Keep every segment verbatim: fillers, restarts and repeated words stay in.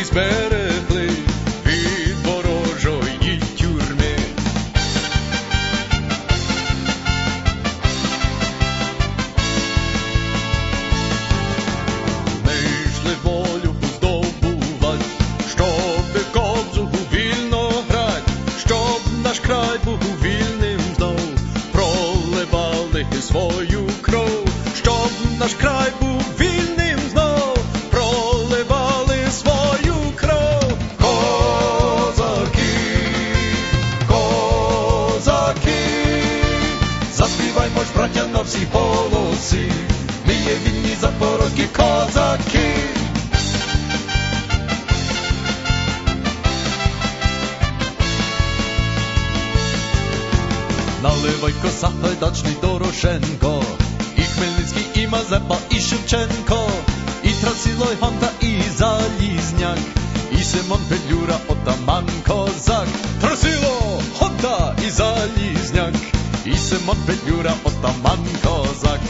зберегли від ворожої тюрми. Ми йшли волю здобувать, щоб кобзу вільно грать, щоб наш край був вільним знов, проливали свою кров, щоб наш край був вільним знов, проливали свою кров. Козаки, козаки, заспіваймо ж, браття, на всі голоси, ми є вільні запорозькі козаки. Наливай коса, Гайдачний, Дорошенко, і Хмельницький, і Мазепа, і Шевченко, і Трасило, і Гонта, і Залізняк, і Симон Петлюра, отаман козак. Трасило, Гонта і Залізняк, і Симон Петлюра, отаман козак.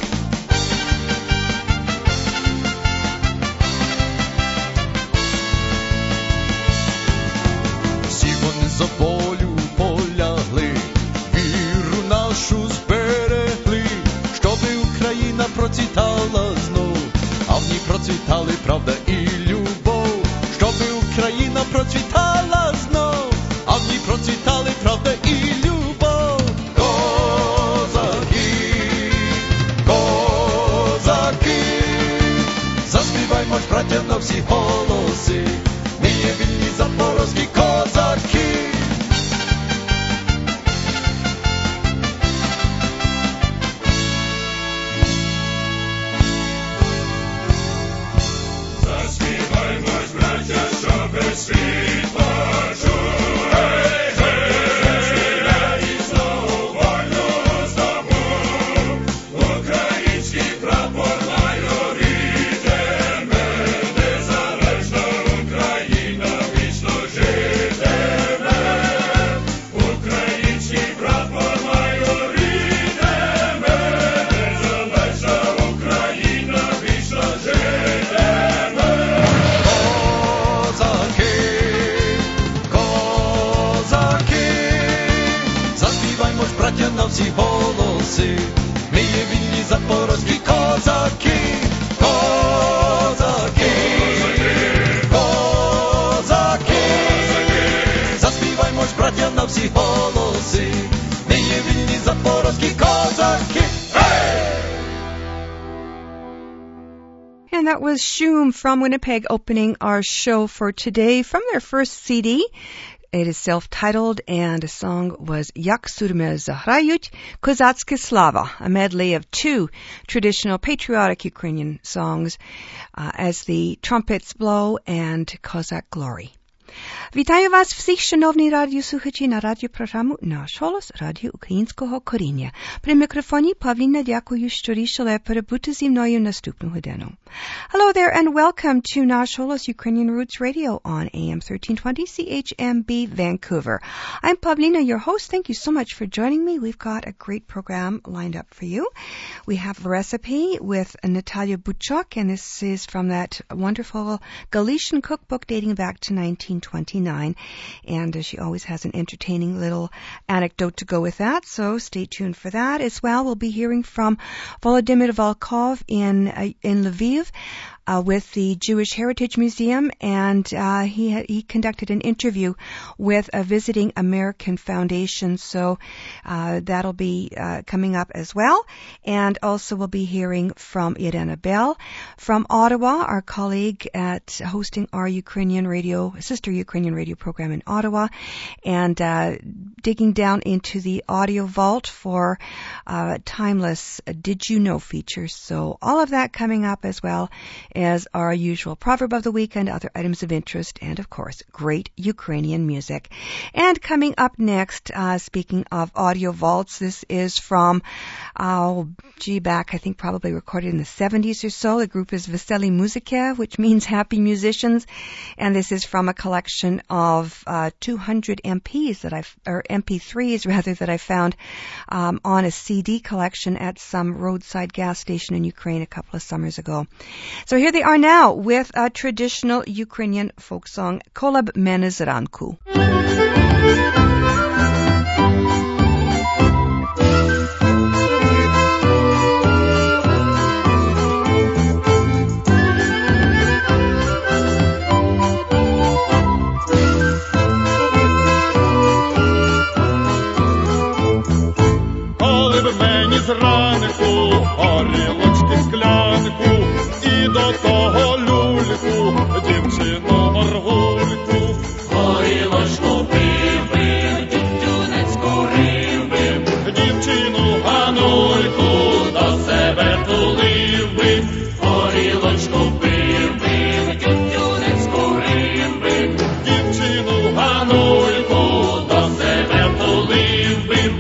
Всі вони за волю полягли, віру нашу зберегли, щоби Україна процвітала знов, а в ній процвітали правда і любов. Щоби Україна процвітала знов, а в ній процвітали правда і любов. Козаки, козаки, заспіваймо ж, браття, на всі голоси, ми є вільні запорозькі козаки. Світ почув, гей, гей, і знову вольно здобув, український прапор майорітиме, незалежна Україна вічно житиме, український прапор майорітиме, незалежна Україна вічно житиме. Браття, на всі голоси, ми є вільні запорозькі козаки. Козаки, козаки, заспіваймо ж, браття, на всі голоси, ми є вільні запорозькі козаки. And that was Shoom from Winnipeg opening our show for today from their first C D. It is self-titled, and the song was Як сурми заграють козацькі слава, a medley of two traditional patriotic Ukrainian songs, uh, As the Trumpets Blow and Cossack Glory. Вітаю вас всіх, шановні радіослухачі, на радіопрограму «Наш голос» Радіо Українського коріння. При мікрофоні Павліна, дякую, що рішили перебути зі мною наступну годину. Hello there and welcome to Наш голос Ukrainian Roots Radio on A M thirteen twenty C H M B Vancouver. I'm Pavlina, your host. Thank you so much for joining me. We've got a great program lined up for you. We have a recipe with Natalia Buchok, and this is from that wonderful Galician cookbook dating back to nineteen twenty-nine, and uh, she always has an entertaining little anecdote to go with that, so stay tuned for that. As well, we'll be hearing from Volodymyr Volkov in uh, in Lviv uh, with the Jewish Heritage Museum, and uh, he ha- he conducted an interview with a visiting American foundation, so uh, that'll be uh, coming up as well. And also we'll be hearing from Irena Bell from Ottawa, our colleague at hosting our Ukrainian radio, sister Ukrainian radio program in Ottawa, and uh, digging down into the audio vault for uh, timeless uh, Did You Know features. So all of that coming up, as well as our usual proverb of the week and other items of interest, and of course, great Ukrainian music. And coming up next, uh, speaking of audio vaults, this is from, uh, gee, back, I think probably recorded in the seventies or so. The group is Veseli Muzika, which means happy musicians. And this is from a collection of uh, two hundred M Ps that I've, or M P threes rather, that I found um, on a C D collection at some roadside gas station in Ukraine a couple of summers ago. So here's here they are now with a traditional Ukrainian folk song, Kolab Mene Zranku. Зранку, горілочки склянку, і до того люльку, дівчину моргульку. Горілочку пив, пив, тютюнецьку рив, бив, дівчину Ганульку до себе тулив, бив. Горілочку пив, пив, тютюнецьку рив, бив, дівчину Ганульку до себе тулив, бив.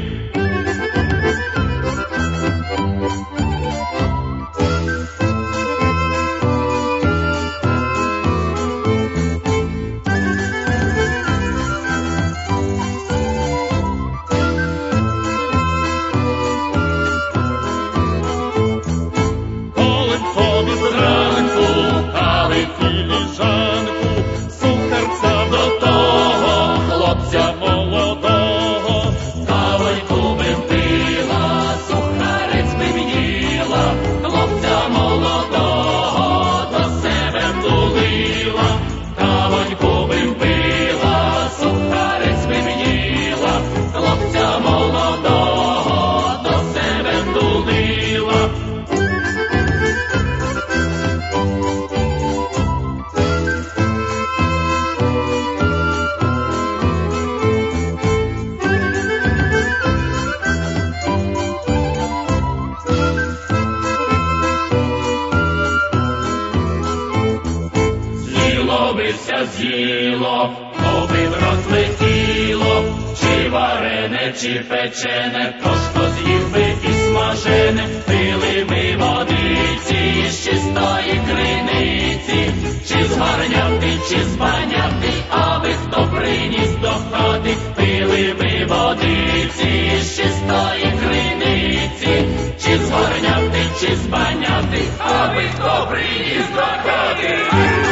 З'їло, побив розлетіло, чи варене, чи печене, то що з'їв би і смажене, пили ми водиці з чистої криниці, чи з гарняти, чи з баняти, аби хто приніс до хати, пили ми водиці з чистої криниці, чи з гарняти, чи з баняти, аби хто приніс до хати.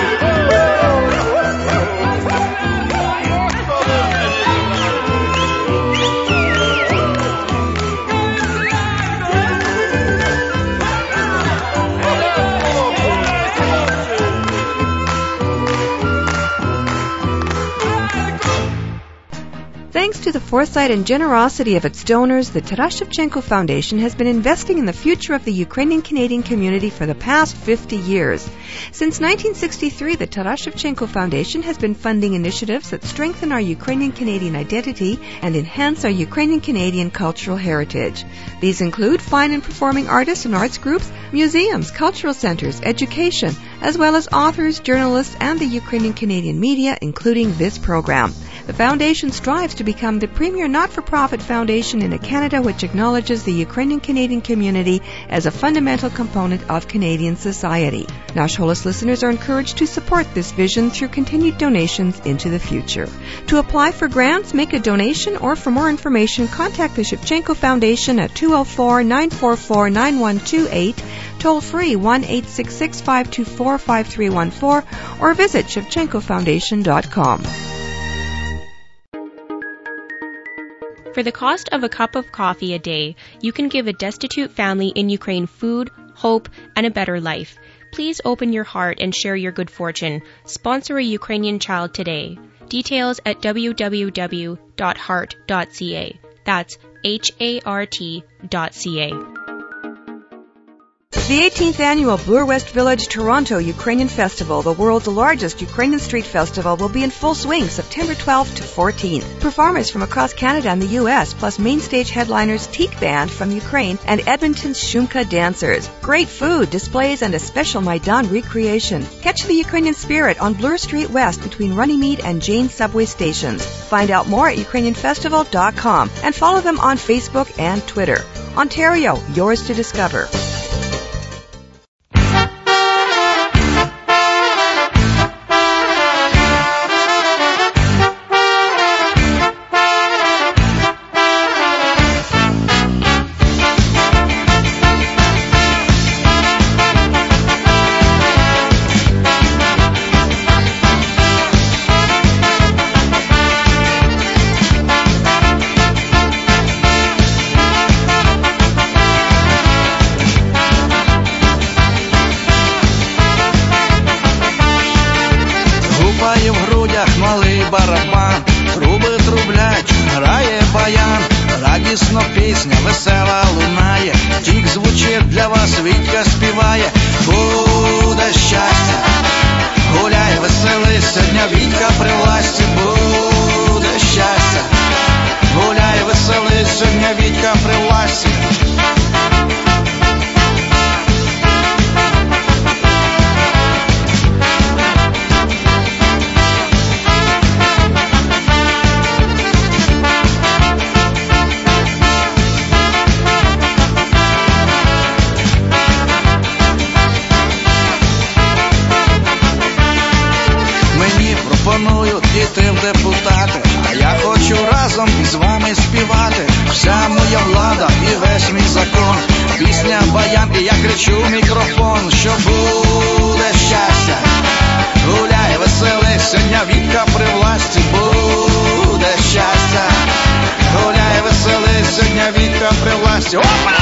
Thanks to the foresight and generosity of its donors, the Taras Shevchenko Foundation has been investing in the future of the Ukrainian-Canadian community for the past fifty years. Since nineteen sixty-three, the Taras Shevchenko Foundation has been funding initiatives that strengthen our Ukrainian-Canadian identity and enhance our Ukrainian-Canadian cultural heritage. These include fine and performing artists and arts groups, museums, cultural centers, education, as well as authors, journalists, and the Ukrainian-Canadian media, including this program. The foundation strives to become the premier not-for-profit foundation in a Canada which acknowledges the Ukrainian-Canadian community as a fundamental component of Canadian society. Nash Holos listeners are encouraged to support this vision through continued donations into the future. To apply for grants, make a donation, or for more information, contact the Shevchenko Foundation at two oh four, nine four four, nine one two eight, toll free one eight six six, five two four, five three one four, or visit shevchenko foundation dot com. For the cost of a cup of coffee a day, you can give a destitute family in Ukraine food, hope, and a better life. Please open your heart and share your good fortune. Sponsor a Ukrainian child today. Details at w w w dot heart dot c a. That's H A R T dot C A. The eighteenth annual Bloor West Village Toronto Ukrainian Festival, the world's largest Ukrainian street festival, will be in full swing September twelfth to fourteenth. Performers from across Canada and the U S, plus main stage headliners Teak Band from Ukraine and Edmonton's Shumka Dancers. Great food, displays, and a special Maidan recreation. Catch the Ukrainian spirit on Bloor Street West between Runnymede and Jane subway stations. Find out more at ukrainian festival dot com and follow them on Facebook and Twitter. Ontario, yours to discover. малий барабан, труби трублять, грає баян, радісно пісня весела лунає, тік звучить для вас, Вітька співає. Буде щастя, гуляй, веселись, сьогодні Вітька при власті. Буде щастя, гуляй, веселись, сьогодні Вітька при власті. Пропоную йти в депутати, а я хочу разом із вами співати. Вся моя влада і весь мій закон, пісня баян, і я кричу в мікрофон, що буде щастя, гуляй, веселись, сьогодні Вітька при власті. Буде щастя, гуляй, веселись, сьогодні Вітька при власті. Опа!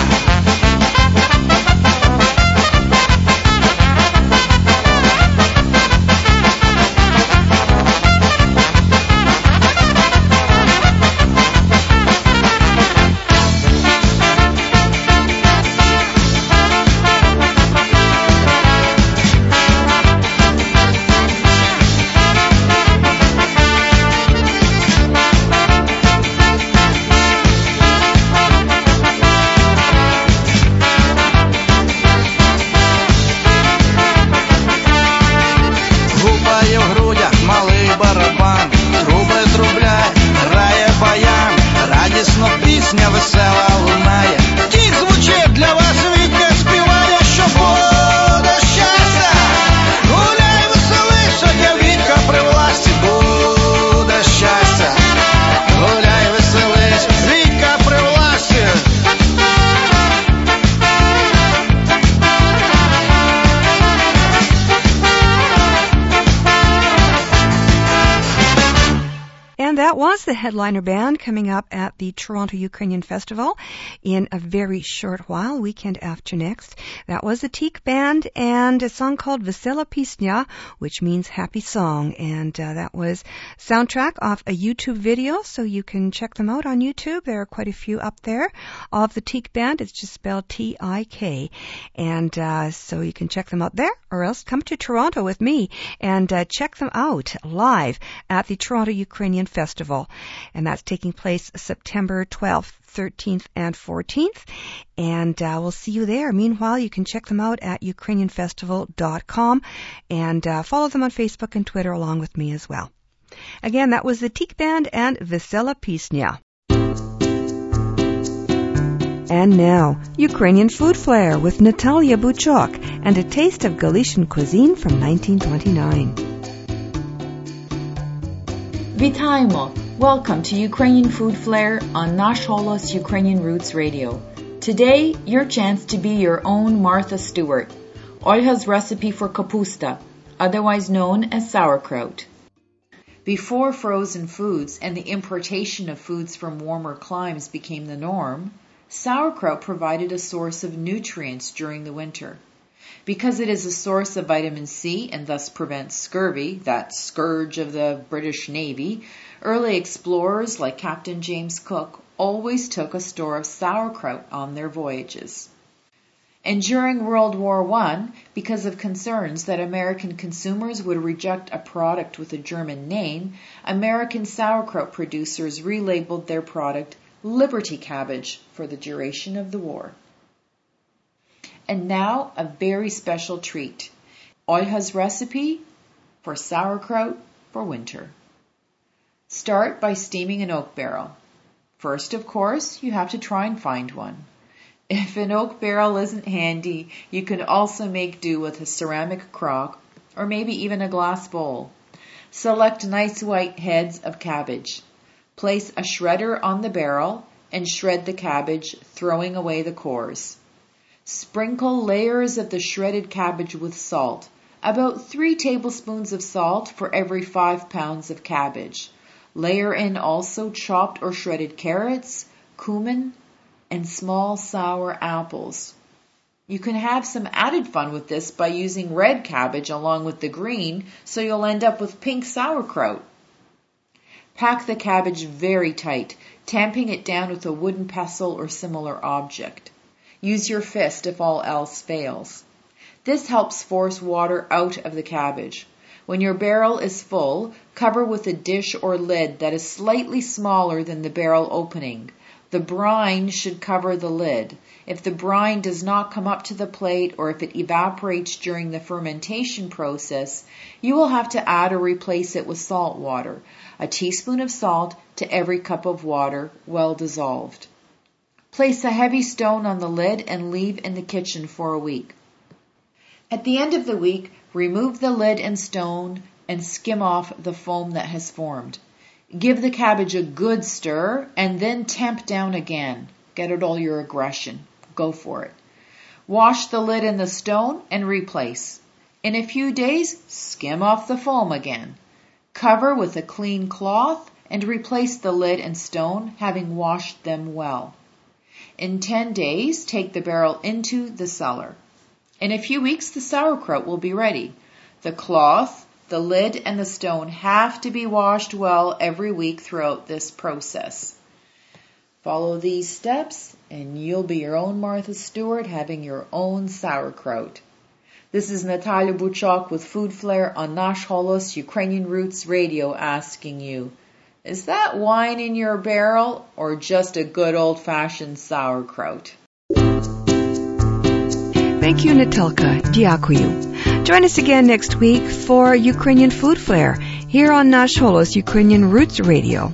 The headliner band coming up at the Toronto Ukrainian Festival in a very short while, weekend after next. That was the Teak Band and a song called Vesela Pisnya, which means happy song. And uh, that was soundtrack off a YouTube video, so you can check them out on YouTube. There are quite a few up there of the Teak Band. It's just spelled T I K. And uh, so you can check them out there, or else come to Toronto with me and uh, check them out live at the Toronto Ukrainian Festival. And that's taking place September twelfth, thirteenth, and fourteenth. And uh, we'll see you there. Meanwhile, you can check them out at ukrainian festival dot com and uh, follow them on Facebook and Twitter along with me as well. Again, that was the Teak Band and Vesela Pisnya. And now, Ukrainian Food Flair with Natalia Buchok and a taste of Galician cuisine from nineteen twenty-nine. Вітаємо! Welcome to Ukrainian Food Flair on Nash Holos Ukrainian Roots Radio. Today, your chance to be your own Martha Stewart. Olha's recipe for kapusta, otherwise known as sauerkraut. Before frozen foods and the importation of foods from warmer climes became the norm, sauerkraut provided a source of nutrients during the winter. Because it is a source of vitamin C and thus prevents scurvy, that scourge of the British Navy, early explorers like Captain James Cook always took a store of sauerkraut on their voyages. And during World War One, because of concerns that American consumers would reject a product with a German name, American sauerkraut producers relabeled their product Liberty Cabbage for the duration of the war. And now, a very special treat. Olha's recipe for sauerkraut for winter. Start by steaming an oak barrel. First, of course, you have to try and find one. If an oak barrel isn't handy, you can also make do with a ceramic crock or maybe even a glass bowl. Select nice white heads of cabbage. Place a shredder on the barrel and shred the cabbage, throwing away the cores. Sprinkle layers of the shredded cabbage with salt, about three tablespoons of salt for every five pounds of cabbage. Layer in also chopped or shredded carrots, cumin, and small sour apples. You can have some added fun with this by using red cabbage along with the green, so you'll end up with pink sauerkraut. Pack the cabbage very tight, tamping it down with a wooden pestle or similar object. Use your fist if all else fails. This helps force water out of the cabbage. When your barrel is full, cover with a dish or lid that is slightly smaller than the barrel opening. The brine should cover the lid. If the brine does not come up to the plate or if it evaporates during the fermentation process, you will have to add or replace it with salt water. A teaspoon of salt to every cup of water, well dissolved. Place a heavy stone on the lid and leave in the kitchen for a week. At the end of the week, remove the lid and stone and skim off the foam that has formed. Give the cabbage a good stir and then tamp down again. Get out all your aggression. Go for it. Wash the lid and the stone and replace. In a few days, skim off the foam again. Cover with a clean cloth and replace the lid and stone, having washed them well. In ten days, take the barrel into the cellar. In a few weeks, the sauerkraut will be ready. The cloth, the lid, and the stone have to be washed well every week throughout this process. Follow these steps, and you'll be your own Martha Stewart, having your own sauerkraut. This is Natalia Buchok with Food Flair on Nash Holos Ukrainian Roots Radio asking you, is that wine in your barrel or just a good old-fashioned sauerkraut? Thank you, Natalka. Дякую. Join us again next week for Ukrainian Food Flair here on Nash Holos Ukrainian Roots Radio.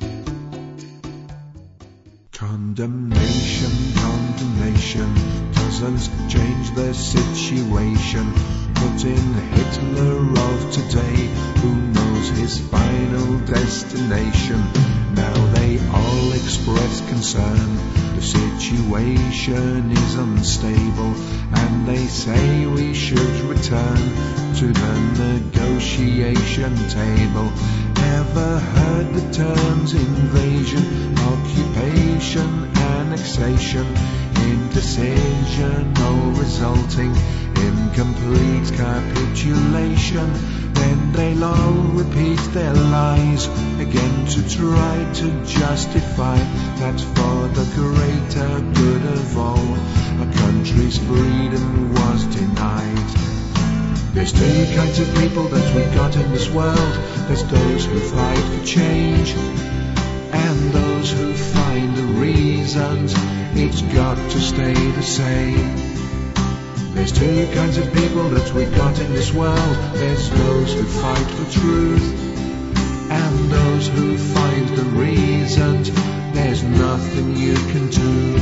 Condemnation, condemnation doesn't change the situation. Put in Hitler of today, who knows his final destination. Now they all express concern. The situation is unstable, and they say we should return to the negotiation table. Ever heard the terms invasion, occupation, annexation, indecision, all resulting in complete capitulation? Then they'll all repeat their lies again to try to justify that for the greater good of all, a country's freedom was denied. There's two kinds of people that we've got in this world. There's those who fight for change and those who find the reasons it's got to stay the same. There's two kinds of people that we've got in this world. There's those who fight for truth and those who find the reasons there's nothing you can do.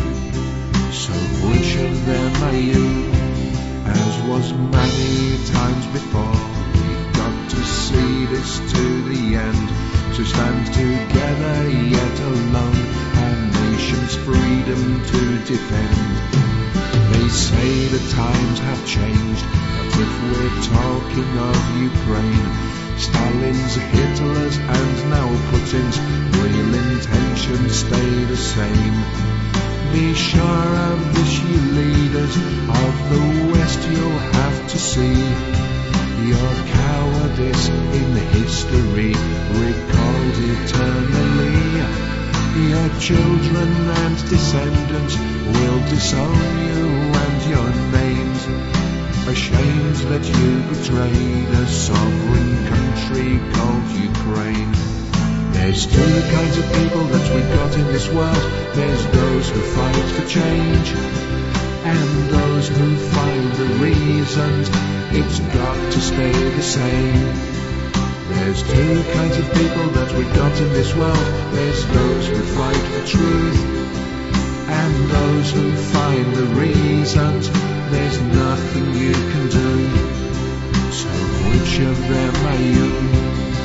So which of them are you? As was many times before, we've got to see this to the end, to stand together yet alone, our nation's freedom to defend. They say the times have changed, but if we're talking of Ukraine, Stalin's, Hitler's and now Putin's real intentions stay the same. Be sure of this, you leaders of the West, you'll have to see your cowardice in history recalled eternally. Your children and descendants will disown you and your names, ashamed that you betrayed a sovereign country called Ukraine. There's two kinds of people that we've got in this world. There's those who fight for change and those who find the reasons it's got to stay the same. There's two kinds of people that we've got in this world. There's those who fight for truth and those who find the reasons there's nothing you can do. So which of them are you?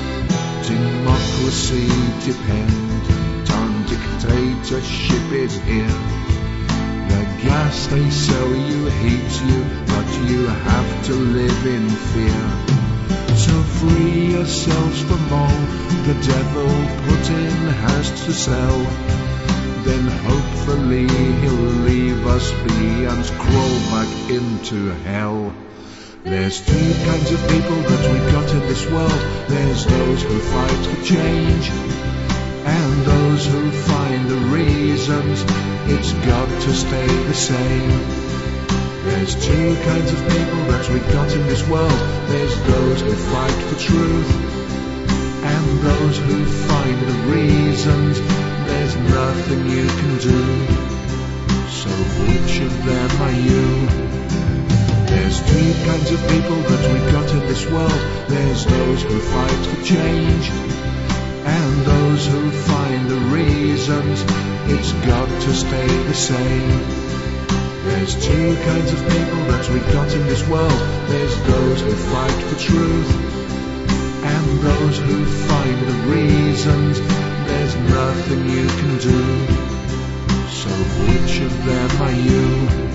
Democracy depend on dictatorship is here. The gas they sell you heats you, but you have to live in fear. So free yourselves from all the devil Putin has to sell. then hopefully he'll leave us be and crawl back into hell. There's two kinds of people that we've got in this world. There's those who fight for change, and those who find the reasons it's got to stay the same. There's two kinds of people that we've got in this world. There's those who fight for truth, and those who find the reasons there's nothing you can do. So which of them are you? There's two kinds of people that we've got in this world. There's those who fight for change, and those who find the reasons it's got to stay the same. There's two kinds of people that we've got in this world. There's those who fight for truth, and those who find the reasons there's nothing you can do. So which of them are you?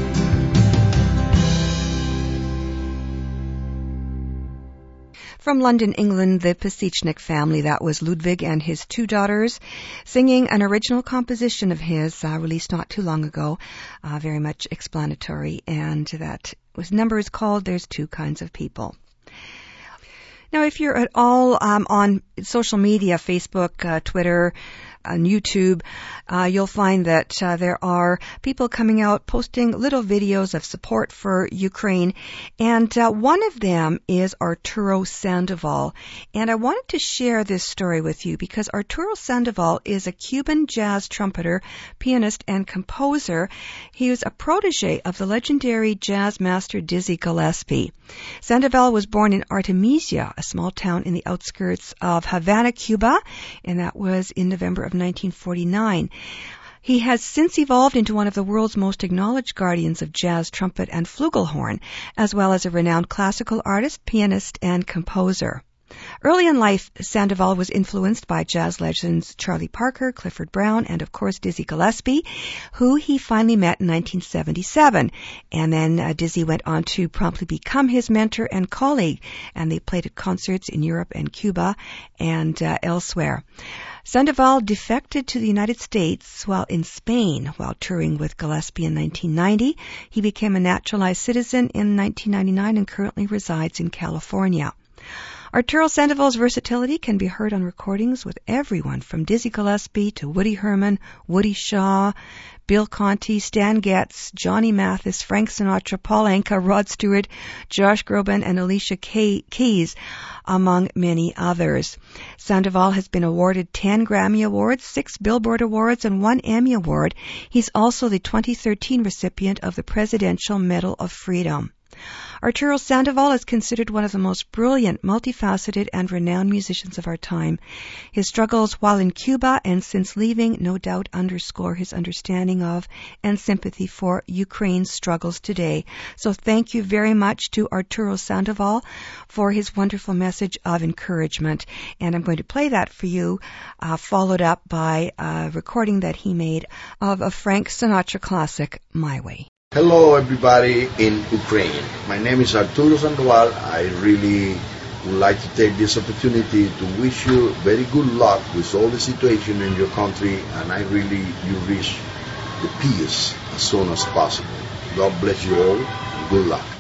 From London, England, the Pasichnik family, that was Ludwig and his two daughters, singing an original composition of his, uh, released not too long ago, uh, very much explanatory, and that was number is called There's Two Kinds of People. Now, if you're at all um, on social media, Facebook, uh, Twitter, on YouTube, uh, you'll find that uh, there are people coming out posting little videos of support for Ukraine, and uh, one of them is Arturo Sandoval. And I wanted to share this story with you because Arturo Sandoval is a Cuban jazz trumpeter, pianist, and composer. He was a protege of the legendary jazz master Dizzy Gillespie. Sandoval was born in Artemisia, a small town in the outskirts of Havana, Cuba, and that was in November of nineteen forty-nine. He has since evolved into one of the world's most acknowledged guardians of jazz trumpet and flugelhorn, as well as a renowned classical artist, pianist, and composer. Early in life, Sandoval was influenced by jazz legends Charlie Parker, Clifford Brown, and of course Dizzy Gillespie, who he finally met in nineteen seventy-seven. And then uh, Dizzy went on to promptly become his mentor and colleague, and they played at concerts in Europe and Cuba and uh, elsewhere. Sandoval defected to the United States while in Spain while touring with Gillespie in nineteen ninety. He became a naturalized citizen in nineteen ninety-nine and currently resides in California. Arturo Sandoval's versatility can be heard on recordings with everyone from Dizzy Gillespie to Woody Herman, Woody Shaw, Bill Conti, Stan Getz, Johnny Mathis, Frank Sinatra, Paul Anka, Rod Stewart, Josh Groban, and Alicia Keys, among many others. Sandoval has been awarded ten Grammy Awards, six Billboard Awards, and one Emmy Award. He's also the twenty thirteen recipient of the Presidential Medal of Freedom. Arturo Sandoval is considered one of the most brilliant, multifaceted, and renowned musicians of our time. His struggles while in Cuba and since leaving no doubt underscore his understanding of and sympathy for Ukraine's struggles today. So thank you very much to Arturo Sandoval for his wonderful message of encouragement. And I'm going to play that for you, uh, followed up by a recording that he made of a Frank Sinatra classic, My Way. Hello everybody in Ukraine. My name is Arturo Sandoval. I really would like to take this opportunity to wish you very good luck with all the situation in your country, and I really you reach the peace as soon as possible. God bless you all and good luck.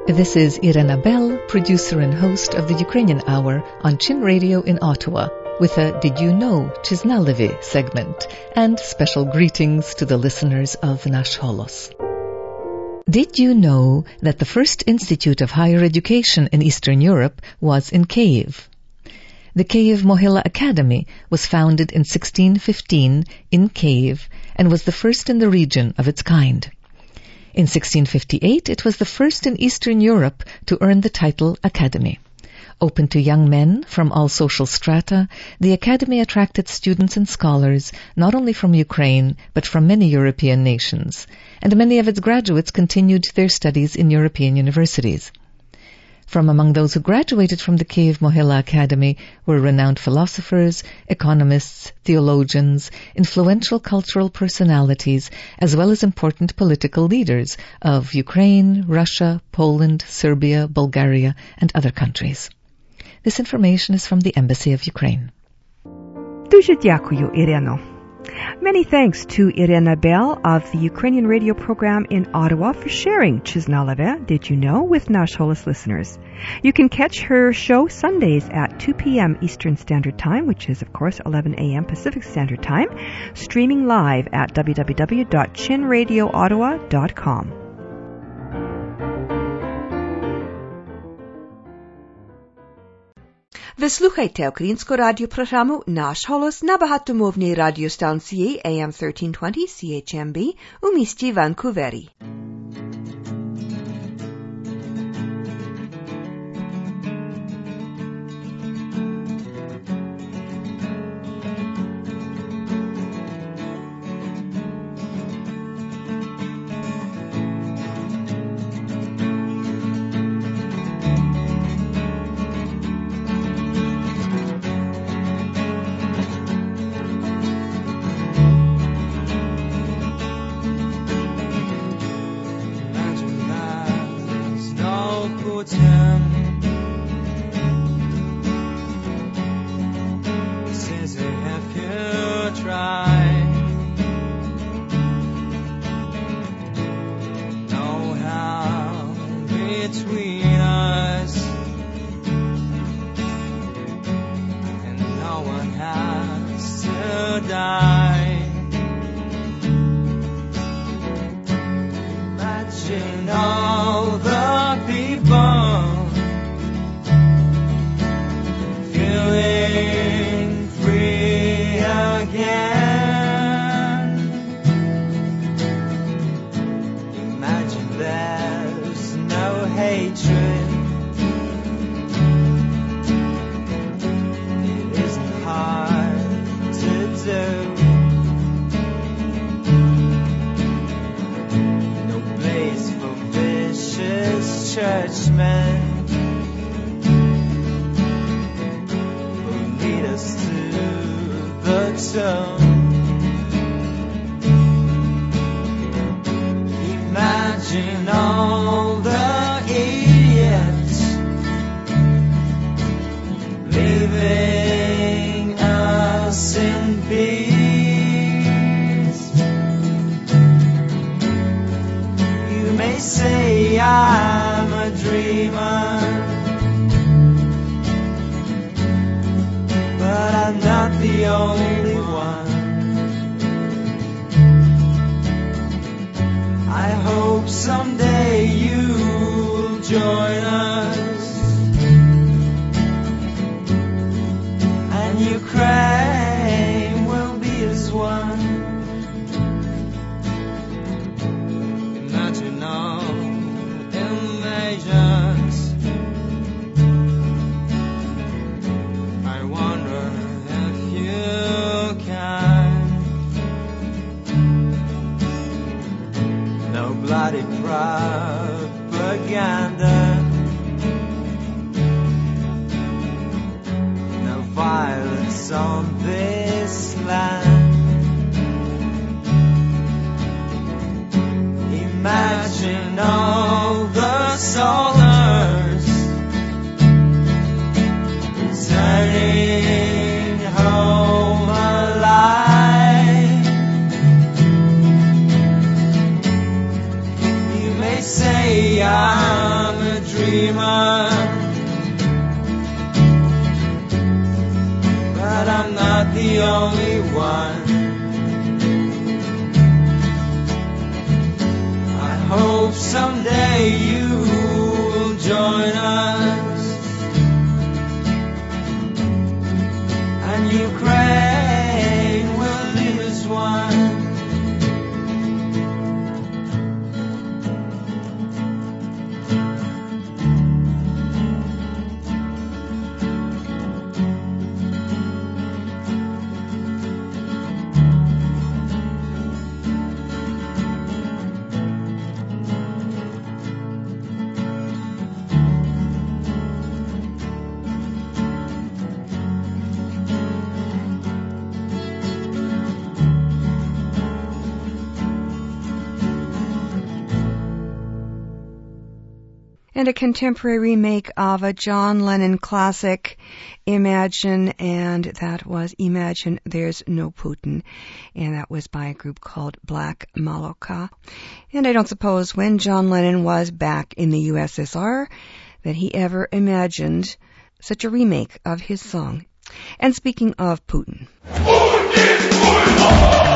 This is Irena Bell, producer and host of the Ukrainian Hour on Chin Radio in Ottawa, with a Did You Know Chiznalevi segment and special greetings to the listeners of Nash Holos. Did you know that the first institute of higher education in Eastern Europe was in Kyiv? The Kyiv Mohyla Academy was founded in sixteen fifteen in Kyiv and was the first in the region of its kind. In sixteen fifty-eight, it was the first in Eastern Europe to earn the title Academy. Open to young men from all social strata, the Academy attracted students and scholars not only from Ukraine, but from many European nations, and many of its graduates continued their studies in European universities. From among those who graduated from the Kyiv Mohyla Academy were renowned philosophers, economists, theologians, influential cultural personalities, as well as important political leaders of Ukraine, Russia, Poland, Serbia, Bulgaria, and other countries. This information is from the Embassy of Ukraine. Дуже дякую, Ireno. Many thanks to Irena Bell of the Ukrainian radio program in Ottawa for sharing Chiznaleve, Did You Know, with Nash Holos listeners. You can catch her show Sundays at two p.m. Eastern Standard Time, which is, of course, eleven a.m. Pacific Standard Time, streaming live at w w w dot chin radio ottawa dot com. Ви слухаєте українську радіопрограму «Наш голос» на багатомовній радіостанції ей ем thirteen twenty сі ейч ем бі у місті Ванкувері. may say I'm a dreamer, but I'm not the only one. I hope someday you will join us, and Ukraine will live as one. And a contemporary remake of a John Lennon classic, Imagine, and that was Imagine There's No Putin, and that was by a group called Black Maloka. And I don't suppose when John Lennon was back in the U S S R that he ever imagined such a remake of his song. And speaking of Putin. Putin, Putin.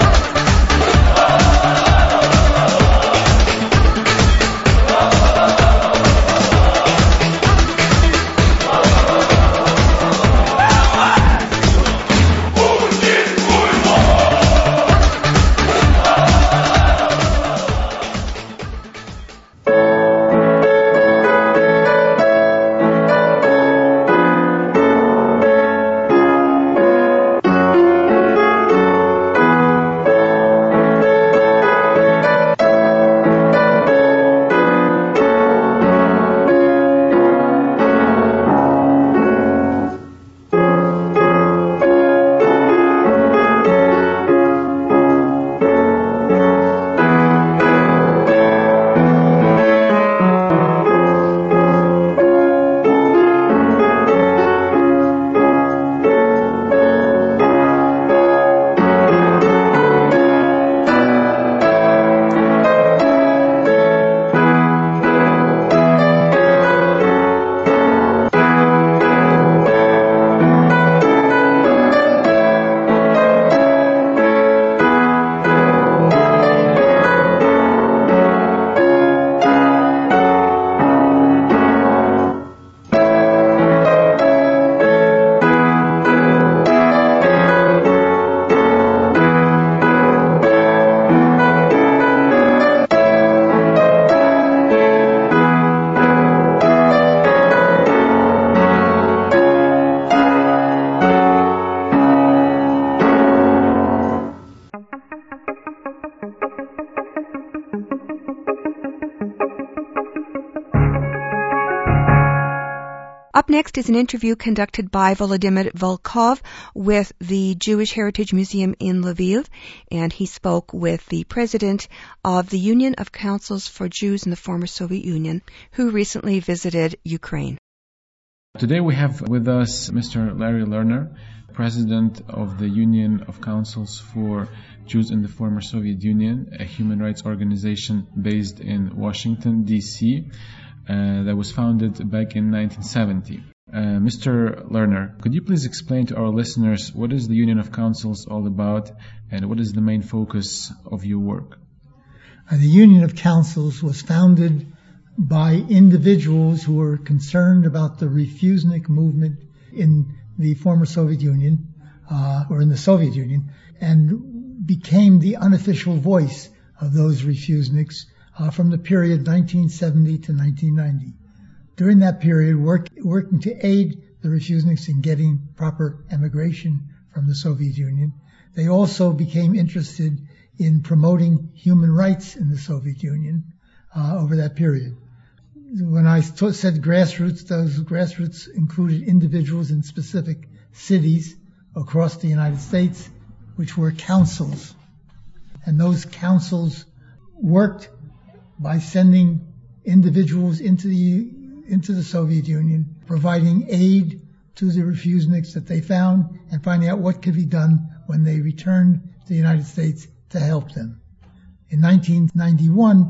Up next is an interview conducted by Volodymyr Volkov with the Jewish Heritage Museum in Lviv, and he spoke with the president of the Union of Councils for Jews in the former Soviet Union, who recently visited Ukraine. Today we have with us Mister Larry Lerner, president of the Union of Councils for Jews in the former Soviet Union, a human rights organization based in Washington, D C, Uh, that was founded back in nineteen seventy. Uh, Mister Lerner, could you please explain to our listeners what is the Union of Councils all about and what is the main focus of your work? Uh, the Union of Councils was founded by individuals who were concerned about the Refusnik movement in the former Soviet Union, uh, or in the Soviet Union, and became the unofficial voice of those Refusniks Uh, from the period nineteen seventy to nineteen ninety. During that period, work, working to aid the Refusniks in getting proper emigration from the Soviet Union, they also became interested in promoting human rights in the Soviet Union uh, over that period. When I t- said grassroots, those grassroots included individuals in specific cities across the United States, which were councils. And those councils worked by sending individuals into the into the Soviet Union, providing aid to the Refusniks that they found, and finding out what could be done when they returned to the United States to help them. In nineteen ninety-one,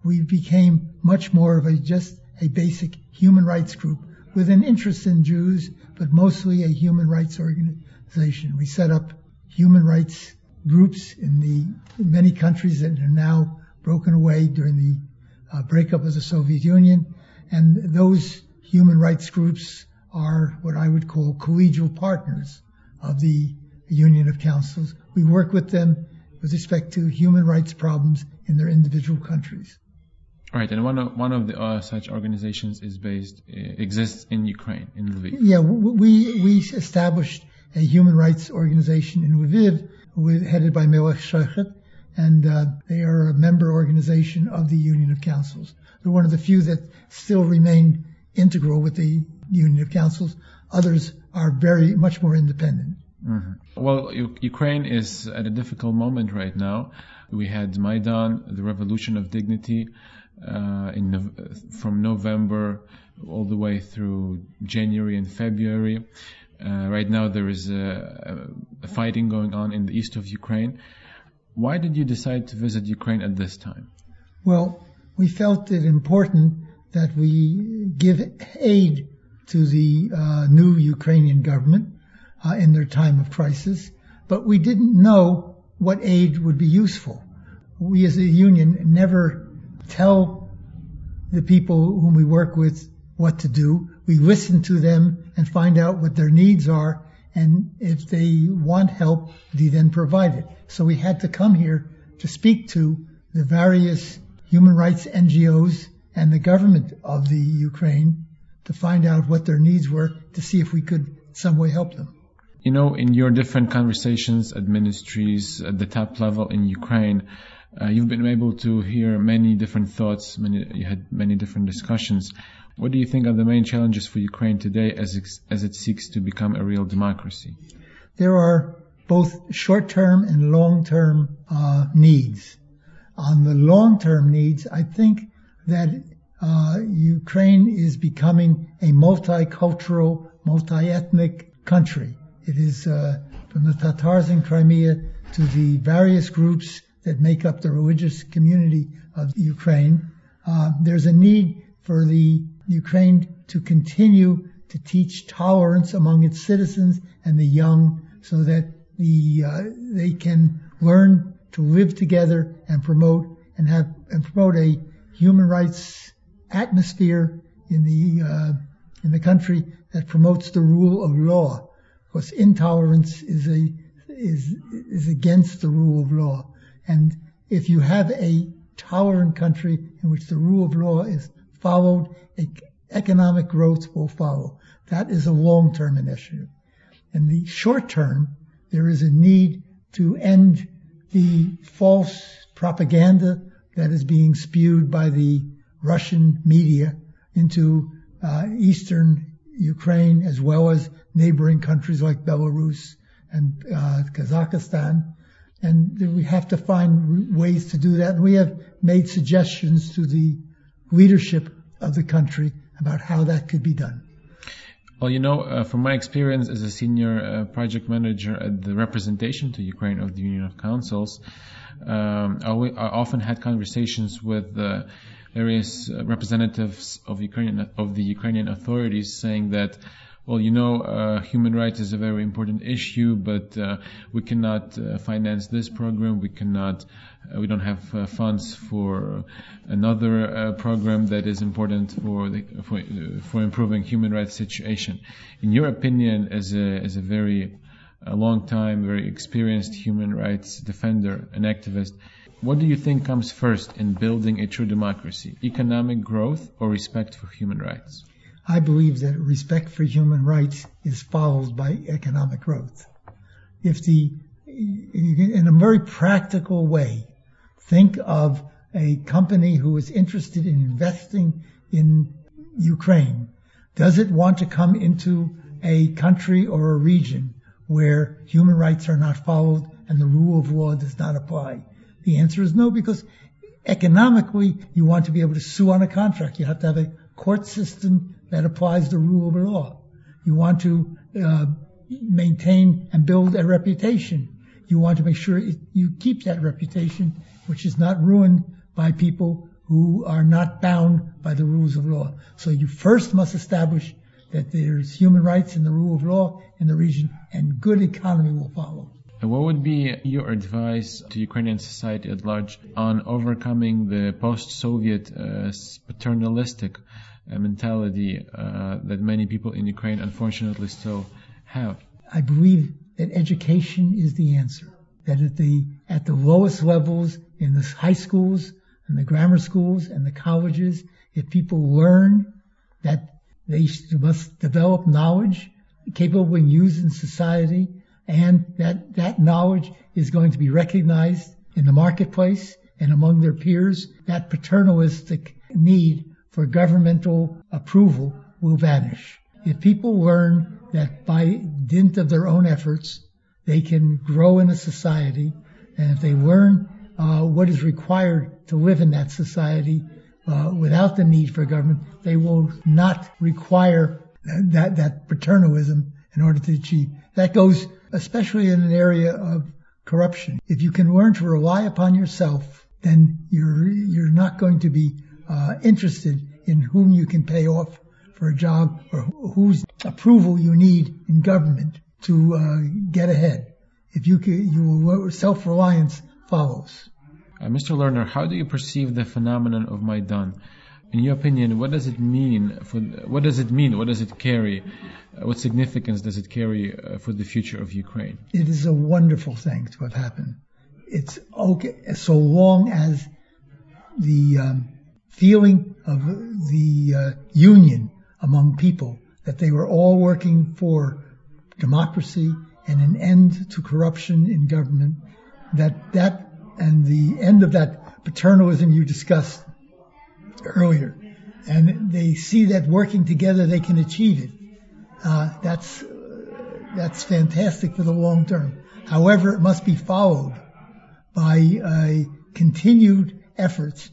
we became much more of a just a basic human rights group with an interest in Jews, but mostly a human rights organization. We set up human rights groups in the in many countries that are now broken away during the uh, breakup of the Soviet Union, and those human rights groups are what I would call collegial partners of the Union of Councils. We work with them with respect to human rights problems in their individual countries. Right, and one of one of the uh, such organizations is based uh, exists in Ukraine, in Lviv. Yeah, we we established a human rights organization in Lviv, with, headed by Melech Shochet, and uh, they are a member organization of the Union of Councils. They're one of the few that still remain integral with the Union of Councils. Others are very much more independent. Mm-hmm. Well, U- Ukraine is at a difficult moment right now. We had Maidan, the Revolution of Dignity, uh, in no- from November all the way through January and February. Uh, right now there is a, a fighting going on in the east of Ukraine. Why did you decide to visit Ukraine at this time? Well, we felt it important that we give aid to the uh, new Ukrainian government uh, in their time of crisis, but we didn't know what aid would be useful. We as a union never tell the people whom we work with what to do. We listen to them and find out what their needs are, and if they want help, we then provide it. So we had to come here to speak to the various human rights N G Os and the government of the Ukraine to find out what their needs were, to see if we could in some way help them. You know, in your different conversations at ministries at the top level in Ukraine, uh, you've been able to hear many different thoughts, many, you had many different discussions. What do you think are the main challenges for Ukraine today as it, as it seeks to become a real democracy? There are both short-term and long-term uh, needs. On the long-term needs, I think that uh, Ukraine is becoming a multicultural, multi-ethnic country. It is uh, from the Tatars in Crimea to the various groups that make up the religious community of Ukraine. Uh, there's a need for the Ukraine to continue to teach tolerance among its citizens and the young, so that the uh, they can learn to live together and promote and have and promote a human rights atmosphere in the uh, in the country that promotes the rule of law. Because intolerance is a is is against the rule of law, and if you have a tolerant country in which the rule of law is followed, economic growth will follow. That is a long-term initiative. In the short term, there is a need to end the false propaganda that is being spewed by the Russian media into uh, eastern Ukraine, as well as neighboring countries like Belarus and uh, Kazakhstan. And we have to find ways to do that. And we have made suggestions to the leadership of the country about how that could be done. Well, you know, uh, from my experience as a senior uh, project manager at the representation to Ukraine of the Union of Councils, um, I, w- I often had conversations with uh, various uh, representatives of Ukrainian of the Ukrainian authorities, saying that, well, you know, uh, human rights is a very important issue, but uh, we cannot uh, finance this program. We cannot, uh, we don't have uh, funds for another uh, program that is important for the for, uh, for improving human rights situation. In your opinion, as a as a very a long time, very experienced human rights defender and activist, what do you think comes first in building a true democracy? Economic growth or respect for human rights? I believe that respect for human rights is followed by economic growth. If the, in a very practical way, think of a company who is interested in investing in Ukraine. Does it want to come into a country or a region where human rights are not followed and the rule of law does not apply? The answer is no, because economically you want to be able to sue on a contract. You have to have a court system that applies the rule of law. You want to uh, maintain and build a reputation. You want to make sure it, you keep that reputation, which is not ruined by people who are not bound by the rules of law. So you first must establish that there's human rights and the rule of law in the region, and good economy will follow. And what would be your advice to Ukrainian society at large on overcoming the post-Soviet uh, paternalistic uh, mentality uh, that many people in Ukraine unfortunately still have? I believe that education is the answer. That at the at the lowest levels in the high schools and the grammar schools and the colleges, if people learn that they must develop knowledge capable of being used in society, and that that knowledge is going to be recognized in the marketplace and among their peers, that paternalistic need for governmental approval will vanish. If people learn that by dint of their own efforts, they can grow in a society, and if they learn uh, what is required to live in that society uh, without the need for government, they will not require that, that paternalism in order to achieve. That goes especially in an area of corruption. If you can learn to rely upon yourself, then you're you're not going to be uh, interested in whom you can pay off for a job or whose approval you need in government to uh, get ahead. If you can, you will, self-reliance follows. Uh, Mister Lerner, how do you perceive the phenomenon of Maidan? In your opinion, what does it mean? For what does it mean? What does it carry? Uh, what significance does it carry uh, for the future of Ukraine? It is a wonderful thing to have happened. It's okay so long as the um, feeling of the uh, union among people, that they were all working for democracy and an end to corruption in government, that that and the end of that paternalism you discussed earlier, and they see that working together they can achieve it. Uh, that's uh, that's fantastic for the long term. However, it must be followed by uh, continued efforts.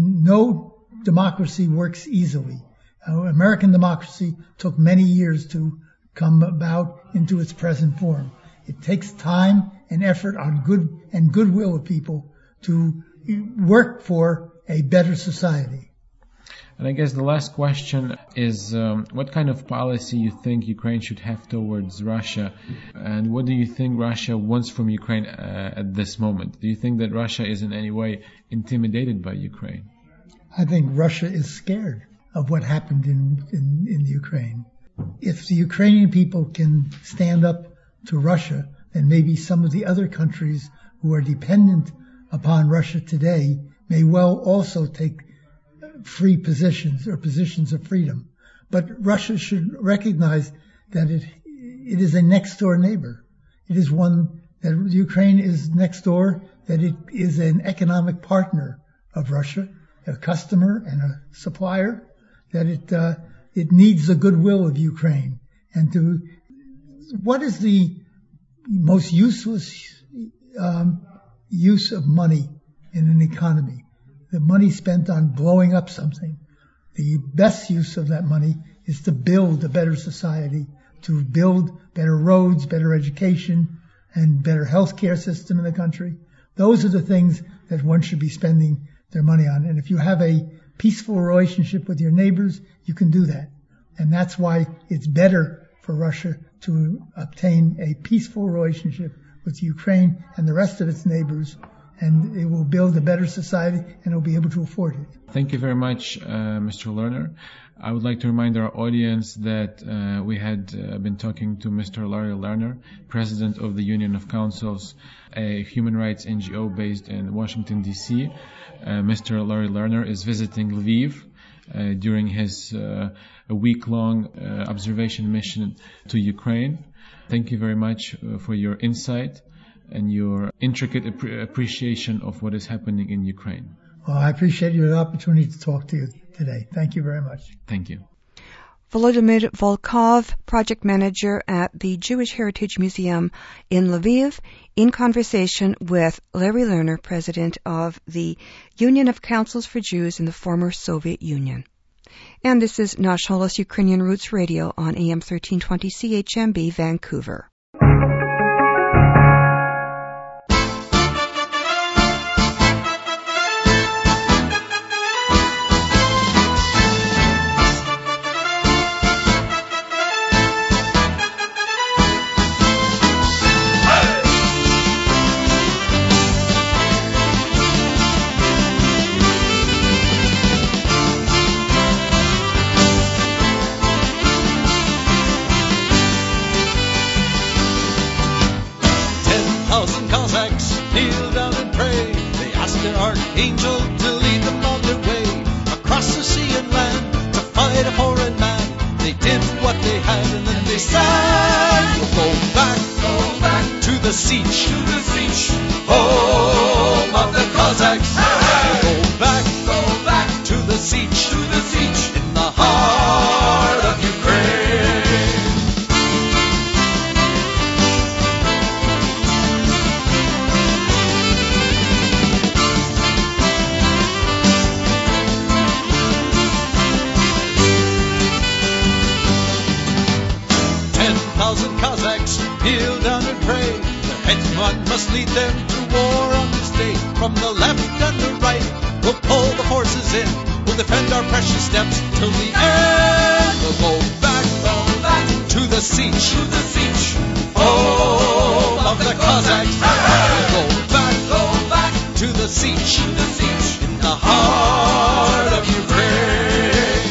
No democracy works easily. Uh, American democracy took many years to come about into its present form. It takes time and effort on good and goodwill of people to work for a better society. And I guess the last question is, um, what kind of policy you think Ukraine should have towards Russia, and what do you think Russia wants from Ukraine uh, at this moment? Do you think that Russia is in any way intimidated by Ukraine? I think Russia is scared of what happened in, in, in the Ukraine. If the Ukrainian people can stand up to Russia, then maybe some of the other countries who are dependent upon Russia today may well also take free positions or positions of freedom. But Russia should recognize that it it is a next door neighbor. It is one that Ukraine is next door, that it is an economic partner of Russia, a customer and a supplier, that it uh, it needs the goodwill of Ukraine. And to what is the most useless um, use of money in an economy? The money spent on blowing up something. The best use of that money is to build a better society, to build better roads, better education, and better healthcare system in the country. Those are the things that one should be spending their money on. And if you have a peaceful relationship with your neighbors, you can do that. And that's why it's better for Russia to obtain a peaceful relationship with Ukraine and the rest of its neighbors, and it will build a better society, and it will be able to afford it. Thank you very much, uh, Mister Lerner. I would like to remind our audience that uh, we had uh, been talking to Mister Larry Lerner, President of the Union of Councils, a human rights N G O based in Washington, D C Uh, Mister Larry Lerner is visiting Lviv uh, during his uh, a week-long uh, observation mission to Ukraine. Thank you very much uh, for your insight and your intricate ap- appreciation of what is happening in Ukraine. Well, I appreciate your opportunity to talk to you today. Thank you very much. Thank you. Volodymyr Volkov, project manager at the Jewish Heritage Museum in Lviv, in conversation with Larry Lerner, president of the Union of Councils for Jews in the former Soviet Union. And this is Nash Holos Ukrainian Roots Radio on A M thirteen twenty C H M B, Vancouver. they sang. We'll go back, go back to the Sich, to the Sich, home of the Cossacks. We'll go back, go back to the Sich, to the Sich, in the heart of Ukraine. Thousand Cossacks kneel down and pray. Their headsman must lead them to war on this day. From the left and the right, we'll pull the forces in. We'll defend our precious steps till the end. We'll go back, go back to the Sich, to the Sich, home of the Cossacks. We'll go back, go back to the Sich, to the Sich, in the heart of Ukraine.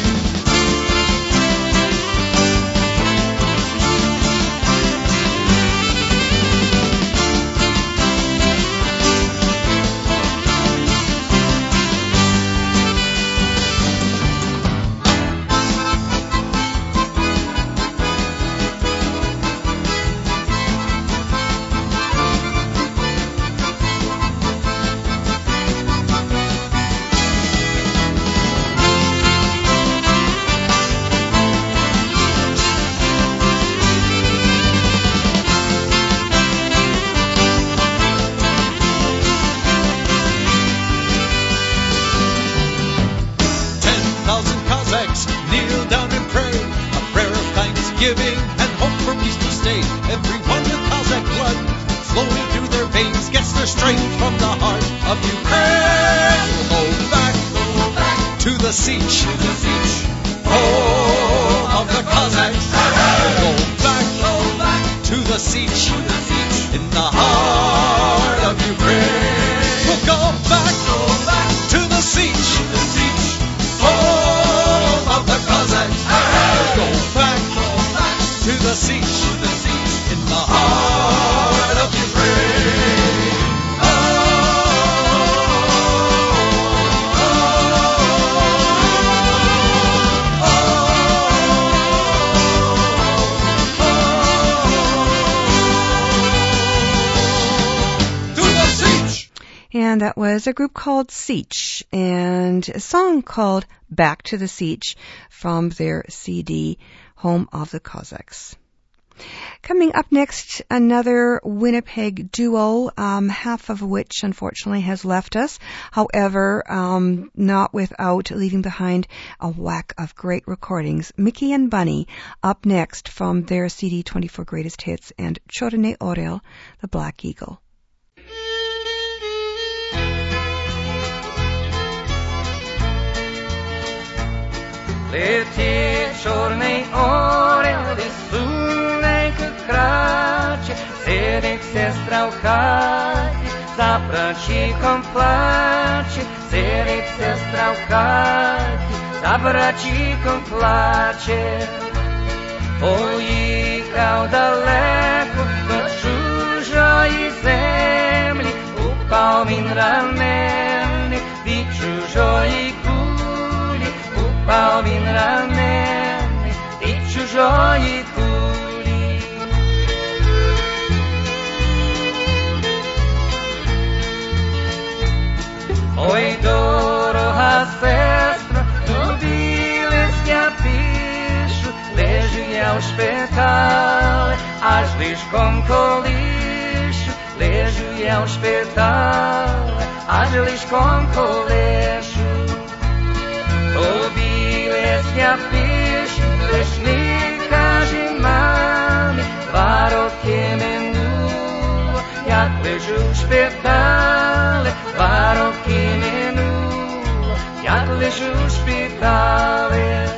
Kneel down and pray, a prayer of thanksgiving and hope for peace to stay. Everyone with Cossack blood flowing through their veins gets their strength from the heart of Ukraine. We'll go back, go back to the Sich, to the Sich, home of the Cossacks. We'll go back, go back to the Sich, to the Sich, in the heart of Ukraine. We'll go back, go back to the Sich, to the Sich, home of the Cossacks. Go back, go back to the Sich, to the Sich, in the heart of Ukraine. Oh, oh, oh, to the Sich. And that was a group called Sich, and a song called Back to the Sich from their C D, Home of the Cossacks. Coming up next, another Winnipeg duo, um, half of which unfortunately has left us. However, um, not without leaving behind a whack of great recordings. Mickey and Bunny up next from their C D twenty-four Greatest Hits, and Chorny Orel, the Black Eagle. Летит черный орел, висуненько краче, сидить сестра в хаті, за братчиком плаче, сидить сестра в хаті, за братчиком плаче. Поїхав далеко до чужої землі, упав він ранений від чужої кулі, упав він ранений від чужої кулі. Ой, дорога сестра, тобі лист я пишу, лежу я в шпиталі, аж лишком колишу, лежу я в шпиталі, аж лишком колишу. Тобі лист я пишу, лиш не кажи мамі, два роки минуло, як лежу в шпиталі, два роки минуло, як лежу в шпиталі.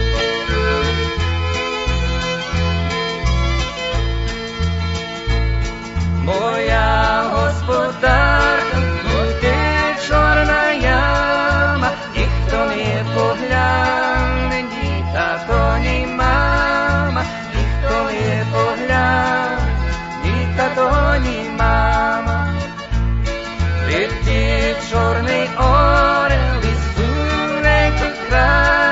Моя господарка, буде чорна яма, ніхто не погляне, ні тато, ні мама, ніхто не погляне, ні тато, ні мама. Летить чорний орел, висуненько край,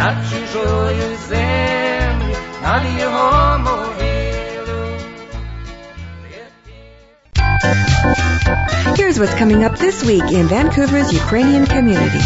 над чужою землю, над його могилою. Here's what's coming up this week in Vancouver's Ukrainian community.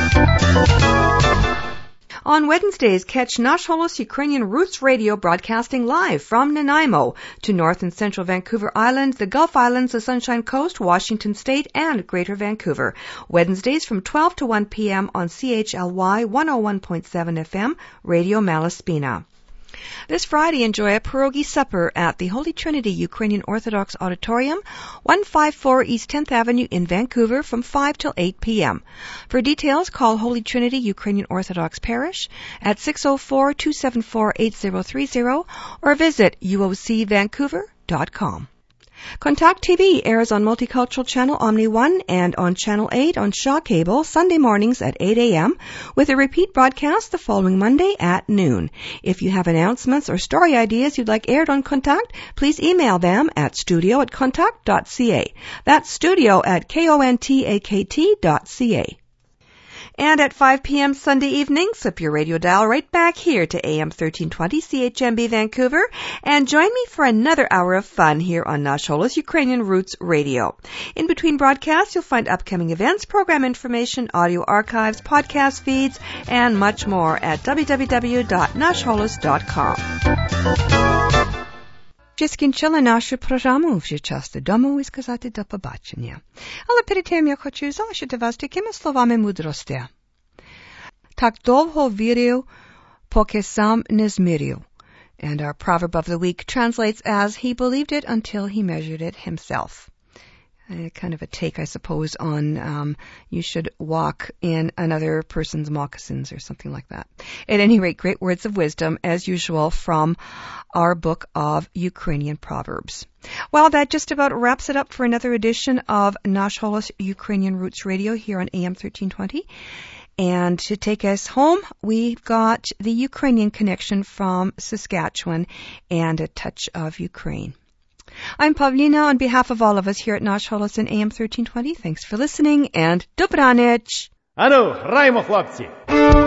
On Wednesdays, catch Nash Holos Ukrainian Roots Radio broadcasting live from Nanaimo to North and Central Vancouver Island, the Gulf Islands, the Sunshine Coast, Washington State, and Greater Vancouver. Wednesdays from twelve to one p.m. on C H L Y one oh one point seven F M, Radio Malaspina. This Friday, enjoy a pierogi supper at the Holy Trinity Ukrainian Orthodox Auditorium, one fifty-four East tenth Avenue in Vancouver from five till eight p.m. For details, call Holy Trinity Ukrainian Orthodox Parish at six oh four, two seven four, eight oh three oh or visit u o c vancouver dot com. Contact T V airs on Multicultural Channel Omni one and on Channel eight on Shaw Cable Sunday mornings at eight a.m. with a repeat broadcast the following Monday at noon. If you have announcements or story ideas you'd like aired on Contact, please email them at studio at contact dot c a. That's studio at contact dot c a. And at five p.m. Sunday evening, slip your radio dial right back here to A M thirteen twenty C H M B Vancouver and join me for another hour of fun here on Nash Holos Ukrainian Roots Radio. In between broadcasts, you'll find upcoming events, program information, audio archives, podcast feeds, and much more at w w w dot nash holos dot com. Вже скінчила нашу програму, вже час додому і сказати до побачення. Але перед тим я хочу залишити вас такими словами мудрості. Так довго вірив, поки сам не змірив. And our proverb of the week translates as, he believed it until he measured it himself. Uh, kind of a take, I suppose, on um, you should walk in another person's moccasins or something like that. At any rate, great words of wisdom, as usual, from our book of Ukrainian Proverbs. Well, that just about wraps it up for another edition of Nash Holos Ukrainian Roots Radio here on A M thirteen twenty. And to take us home, we've got the Ukrainian connection from Saskatchewan and a touch of Ukraine. I'm Pavlina on behalf of all of us here at Nash Holos and A M thirteen twenty. Thanks for listening and добраніч! Ану, граємо, хлопці!